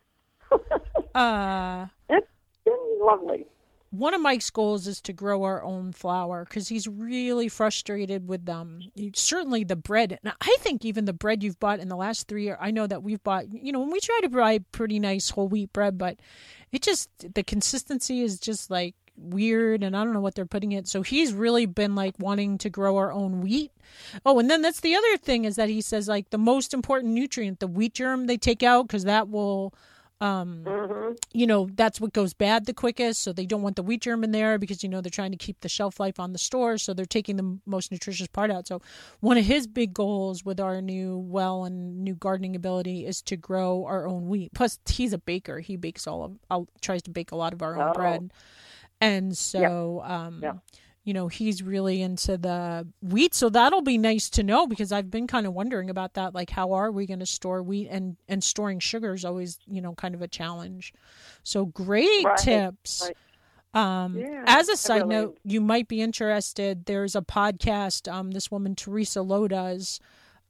uh, it's been lovely. One of Mike's goals is to grow our own flour because he's really frustrated with them. Um, certainly the bread. Now, I think even the bread you've bought in the last three years, I know that we've bought, you know, when we try to buy pretty nice whole wheat bread, but it just, the consistency is just like weird and I don't know what they're putting in it. So he's really been like wanting to grow our own wheat. Oh, and then that's the other thing is that he says like the most important nutrient, the wheat germ they take out because that will... Um, mm-hmm. you know, that's what goes bad the quickest. So they don't want the wheat germ in there because, you know, they're trying to keep the shelf life on the store. So they're taking the most nutritious part out. So one of his big goals with our new well and new gardening ability is to grow our own wheat. Plus he's a baker. He bakes all of, uh, tries to bake a lot of our own oh. bread. And so, yeah. um, yeah. you know, he's really into the wheat. So that'll be nice to know because I've been kind of wondering about that. Like, how are we going to store wheat? And, and storing sugar is always, you know, kind of a challenge. So great right. tips. Right. Um, yeah, as a side really... note, you might be interested. There's a podcast um, this woman, Teresa Lowe, does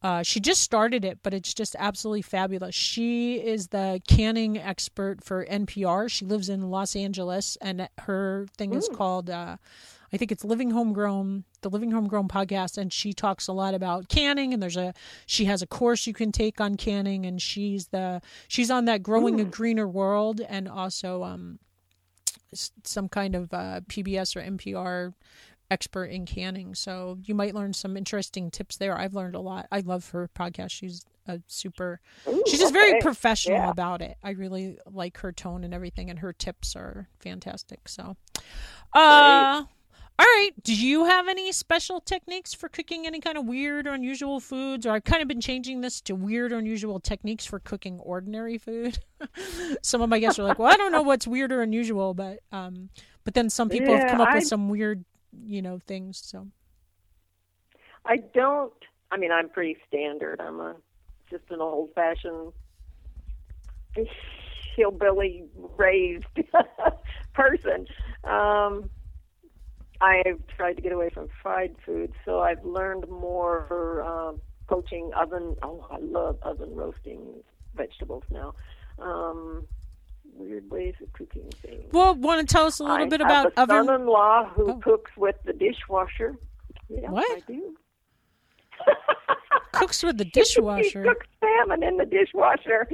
Uh, she just started it, but it's just absolutely fabulous. She is the canning expert for N P R. She lives in Los Angeles, and her thing is called, uh, I think it's Living Homegrown, the Living Homegrown podcast, and she talks a lot about canning. And there's a she has a course you can take on canning, and she's the she's on that Growing Ooh. a Greener World, and also um, some kind of uh, P B S or N P R expert in canning, so you might learn some interesting tips there. I've learned a lot. I love her podcast. She's a super Ooh, she's just okay. very professional yeah. about it. I really like her tone and everything, and her tips are fantastic. So uh all right, do you have any special techniques for cooking any kind of weird or unusual foods? Or I've kind of been changing this to weird or unusual techniques for cooking ordinary food. Some of my guests are like, well, I don't know what's weird or unusual, but um but then some people yeah, have come up I... with some weird you know, things. So I don't, I mean, I'm pretty standard. I'm a, just an old fashioned hillbilly raised person. Um, I've tried to get away from fried food, so I've learned more for um, poaching oven. Oh, I love oven roasting vegetables now. Um, weird ways of cooking things. Well, want to tell us a little I bit about have a oven? son-in-law who oh. cooks with the dishwasher. Yeah, what? I do. Cooks with the dishwasher? He cooks salmon in the dishwasher.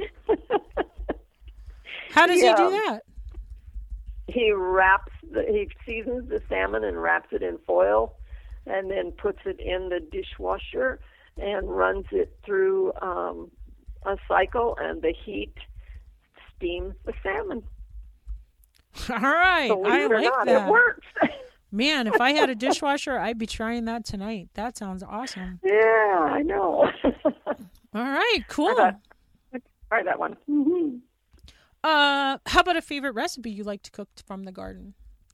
How does yeah. he do that? He wraps, the, he seasons the salmon and wraps it in foil, and then puts it in the dishwasher and runs it through um, a cycle, and the heat steams the salmon. All right, Believe I it or like not, that. It works. Man, if I had a dishwasher, I'd be trying that tonight. That sounds awesome. Yeah, I know. All right, cool. Try that, try that one. Mm-hmm. Uh, how about a favorite recipe you like to cook from the garden?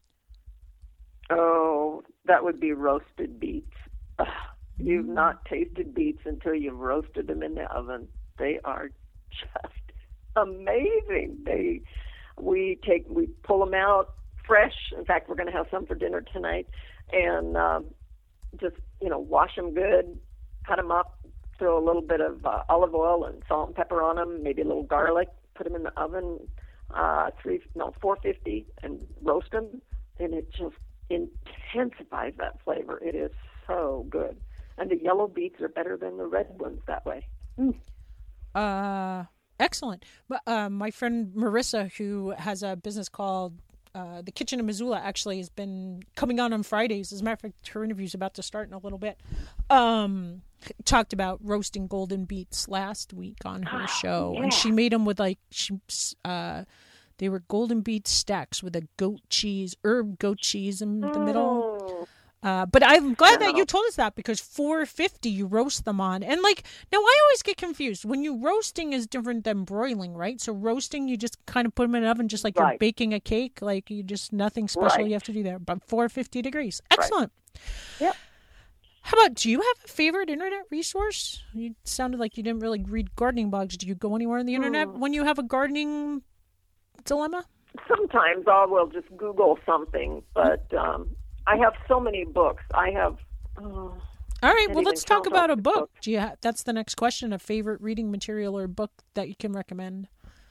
Oh, that would be roasted beets. Ugh, you've mm. not tasted beets until you've roasted them in the oven. They are just amazing. They, we take, we pull them out fresh. In fact, we're going to have some for dinner tonight, and um, just you know, wash them good, cut them up, throw a little bit of uh, olive oil and salt and pepper on them, maybe a little garlic. Put them in the oven, uh, three no four fifty, and roast them, and it just intensifies that flavor. It is so good, and the yellow beets are better than the red ones that way. Mm. Uh. Excellent. But uh, my friend Marissa, who has a business called uh, The Kitchen in Missoula, actually has been coming on on Fridays. As a matter of fact, her interview is about to start in a little bit. Um, talked about roasting golden beets last week on her show, yeah. and she made them with like she, uh, they were golden beet stacks with a goat cheese, herb goat cheese in the middle. Oh. Uh, but I'm glad that you told us that, because four fifty you roast them on. And like, now I always get confused. When you roasting is different than broiling, right? So roasting, you just kind of put them in an oven just like right. you're baking a cake. Like you just, nothing special right. you have to do there. But four fifty degrees. Excellent. Right. Yep. How about, do you have a favorite internet resource? You sounded like you didn't really read gardening blogs. Do you go anywhere on the internet mm. when you have a gardening dilemma? Sometimes I will just Google something, but... Um, I have so many books. I have. Uh, All right. Well, let's talk about a book. Book. Do you ha- that's the next question. A favorite reading material or book that you can recommend?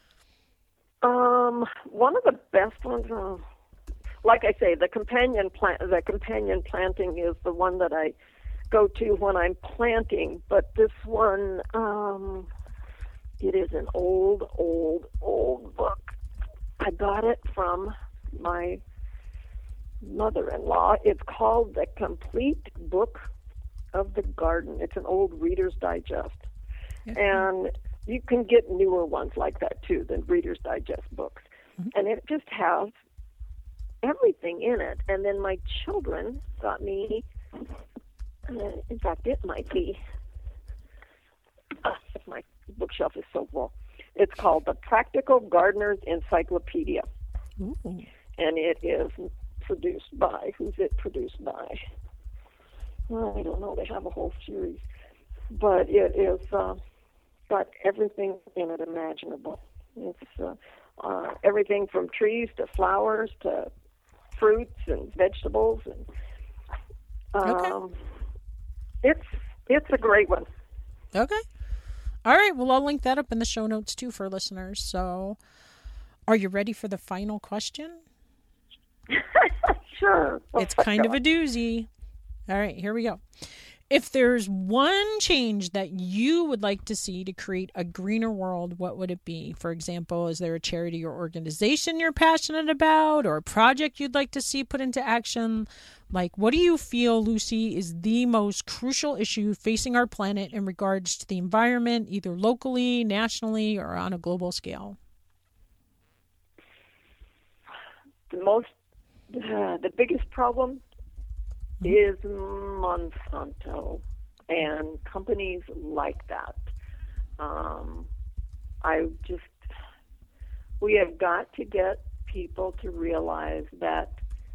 Um, one of the best ones. Uh, like I say, the companion plant. The companion planting is the one that I go to when I'm planting. But this one, um, it is an old, old, old book. I got it from my mother-in-law. It's called The Complete Book of the Garden. It's an old Reader's Digest. Yeah. And you can get newer ones like that too, the Reader's Digest books. Mm-hmm. And it just has everything in it. And then my children got me, uh, in fact, it might be, uh, my bookshelf is so full. It's called The Practical Gardener's Encyclopedia. Ooh. And it is produced by, who's it produced by? Well, I don't know, they have a whole series. But it is uh, got everything in it imaginable. It's uh, uh, everything from trees to flowers to fruits and vegetables. And um, okay. It's it's a great one. Okay. All right. Well, I'll link that up in the show notes too for listeners. So are you ready for the final question? Sure. It's kind of a doozy. All right, here we go. If there's one change that you would like to see to create a greener world, what would it be? For example, is there a charity or organization you're passionate about, or a project you'd like to see put into action? Like, what do you feel, Lucy, is the most crucial issue facing our planet in regards to the environment, either locally, nationally, or on a global scale? The most, uh, the biggest problem is Monsanto and companies like that. Um, I just, we have got to get people to realize that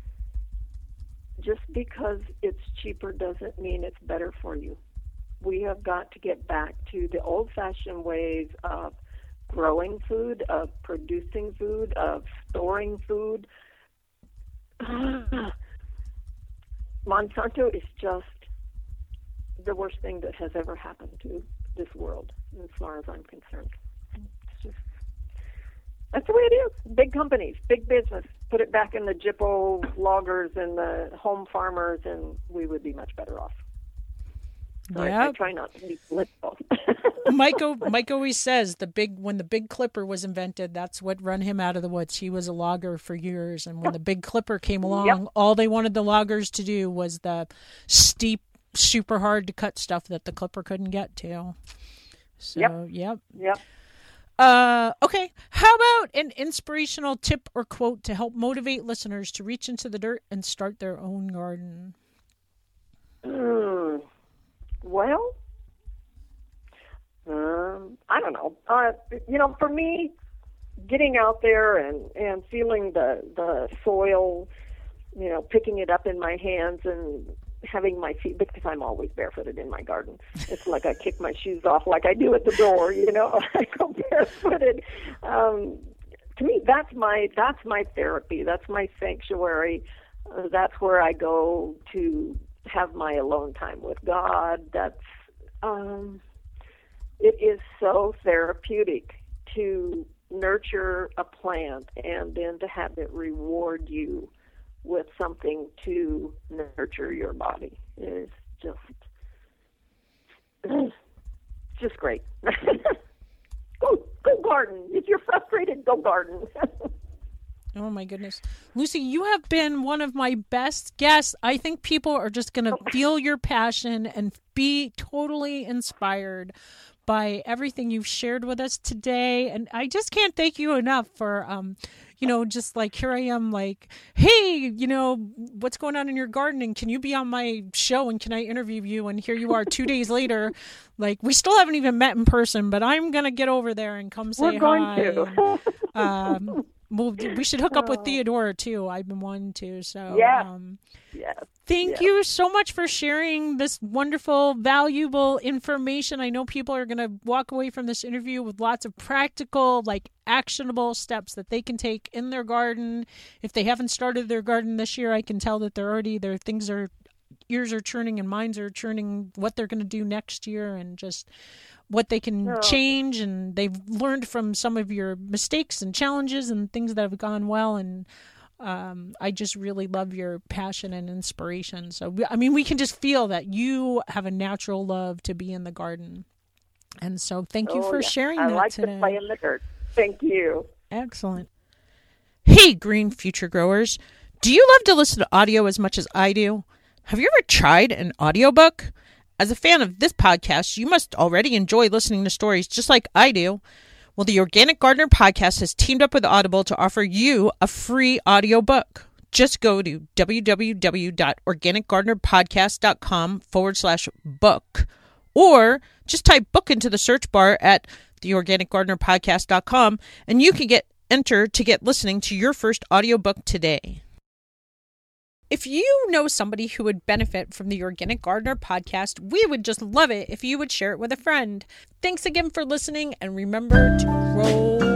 just because it's cheaper doesn't mean it's better for you. We have got to get back to the old-fashioned ways of growing food, of producing food, of storing food. Monsanto is just the worst thing that has ever happened to this world, as far as I'm concerned. It's just, that's the way it is. Big companies, big business. Put it back in the Jippo loggers and the home farmers, and we would be much better off. So Yep. I, I try not to be political. Mike, Mike always says the big when the big clipper was invented, that's what run him out of the woods. He was a logger for years, and when the big clipper came along, Yep. all they wanted the loggers to do was the steep, super hard to cut stuff that the clipper couldn't get to. So, Yep. yep. Yep. Uh, okay. How about an inspirational tip or quote to help motivate listeners to reach into the dirt and start their own garden? Mm. Well, um, I don't know. Uh, you know, for me, getting out there and, and feeling the, the soil, you know, picking it up in my hands and having my feet, because I'm always barefooted in my garden. It's like I kick my shoes off like I do at the door, you know, I go barefooted. Um, to me, that's my, that's my therapy. That's my sanctuary. Uh, that's where I go to have my alone time with God. That's, um, it is so therapeutic to nurture a plant and then to have it reward you with something to nurture your body. It's just, it's just great. go, go garden. If you're frustrated, go garden. Oh, my goodness. Lucy, you have been one of my best guests. I think people are just going to feel your passion and be totally inspired by everything you've shared with us today. And I just can't thank you enough for, um, you know, just like here I am like, hey, you know, what's going on in your garden? And can you be on my show and can I interview you? And here you are two days later. Like, we still haven't even met in person, but I'm going to get over there and come say We're going hi. to. And, um, Well, we should hook up with Theodora, too. I've been wanting to. So, yeah. um, yeah. thank yeah. you so much for sharing this wonderful, valuable information. I know people are going to walk away from this interview with lots of practical, like actionable steps that they can take in their garden. If they haven't started their garden this year, I can tell that they're already, their things are, ears are churning and minds are churning what they're going to do next year and just what they can oh. change, and they've learned from some of your mistakes and challenges and things that have gone well. And um, I just really love your passion and inspiration. So, I mean, we can just feel that you have a natural love to be in the garden. And so thank you oh, for yeah. sharing I that like today. to play in the dirt. Thank you. Excellent. Hey, Green Future Growers. Do you love to listen to audio as much as I do? Have you ever tried an audiobook? As a fan of this podcast, you must already enjoy listening to stories just like I do. Well, the Organic Gardener podcast has teamed up with Audible to offer you a free audiobook. Just go to www.organicgardenerpodcast.com forward slash book, or just type book into the search bar at the organic gardener podcast dot com, and you can get entered to get listening to your first audiobook today. If you know somebody who would benefit from the Organic Gardener podcast, we would just love it if you would share it with a friend. Thanks again for listening, and remember to grow